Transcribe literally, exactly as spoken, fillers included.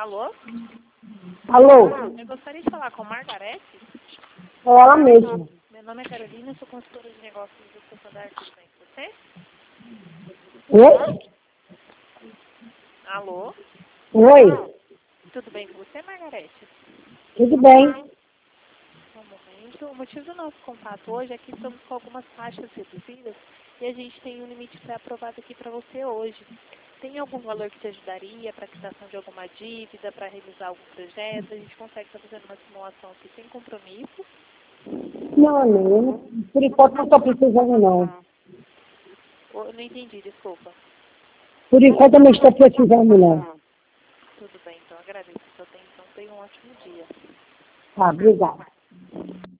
Alô? Alô? Eu gostaria de falar com Margarete. É ela mesma. Meu nome é Carolina, eu sou consultora de negócios do Santander, tudo bem com você? Oi? Alô? Oi? Tudo bem com você, Margarete? Tudo bem? Um momento. O motivo do nosso contato hoje é que estamos com algumas taxas reduzidas e a gente tem um limite pré-aprovado aqui para você hoje. Tem algum valor que te ajudaria para a quitação de alguma dívida, para realizar algum projeto? A gente consegue estar fazendo uma simulação aqui sem compromisso. Não, não. Por enquanto não estou precisando, não. Eu não entendi, desculpa. Por enquanto eu não estou precisando, não. Tudo bem, então agradeço a sua atenção. Tenha um ótimo dia. Tá, obrigada.